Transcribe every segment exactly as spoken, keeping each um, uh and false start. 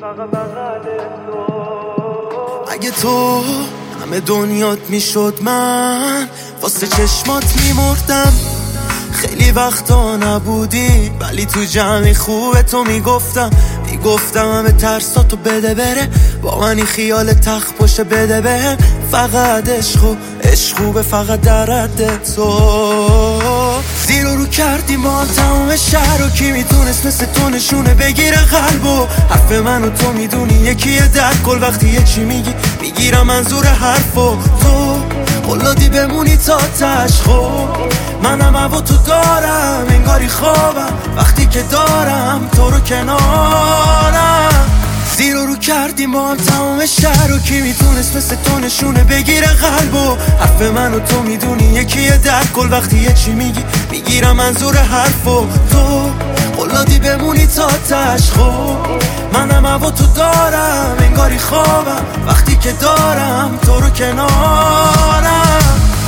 اگه تو همه دنیات میشد من واسه چشمات میمردم. خیلی وقتا نبودی ولی تو جمعی خوبه تو میگفتم میگفتم همه ترساتو بده بره، با منی خیال تخت پشه بده بهم. فقط عشق و عشق خوبه فقط در رد تو. زیر و رو کردی ما تمام شهر و کی میتونست مثل تو نشونه بگیره قلبو. حرف منو تو میدونی یکیه در کل وقتی یه چی میگی میگیرم منظور حرفو. تو قلادی بمونی تا تشخو منم هوا تو دارم انگاری خوابم وقتی که دارم تو رو کنارم. زیر و رو کردی ما هم تمام شهر و کی میتونست مثل تو نشونه بگیره قلبو. حرف منو تو میدونی یکیه در کل وقتی یه چی میگی میگیرم منظور حرفو. تو قلادی بمونی تا تشخو منم هوا تو دارم انگاری خوابم وقتی که دارم تو رو کنارم.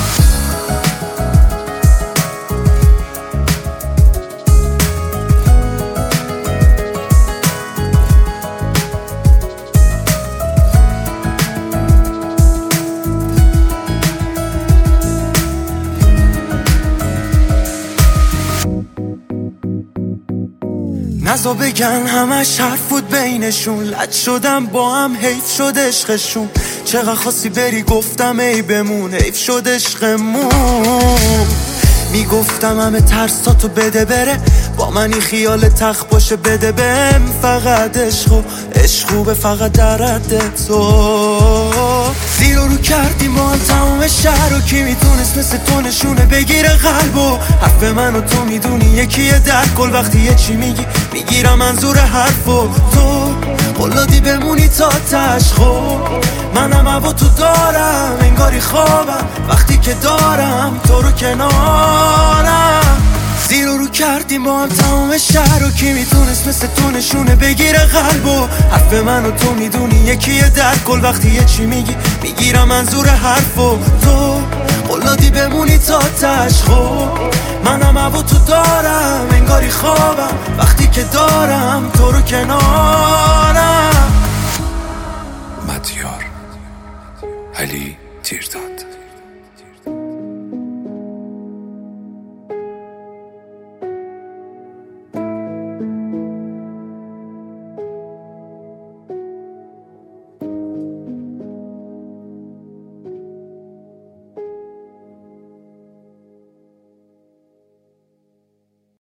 نزا بگن همش حرف بود بینشون، لد شدم با هم حیف شد عشقشون. چقدر خواستی بری گفتم ای بمون حیف شد عشقمون. میگفتم همه ترساتو بده بره، با منی خیال تخت باشه بده بهم. فقط عشق و عشق خوبه فقط در رد تو. زیر و رو کردی ما هم تمام شهر و کی میتونست مثل تو نشونه بگیره قلبو. حرف منو تو میدونی یکیه در کل وقتی یه چی میگی میگیرم منظور حرفو. تو قلادی بمونی تا تشخو منم هوا تو دارم انگاری خوابم وقتی که دارم تو رو کنارم. زیر و رو کردی ما هم تمام شهر و کی میتونست مثل تو نشونه بگیره قلبو. حرف منو تو میدونی یکیه در کل وقتی یه چی میگی میگیرم منظور حرفو. تو قلادی بمونی تا تشخو منم هوا تو دارم انگاری خوابم وقتی که دارم تو رو کنارم. مدیار علی تیرداد.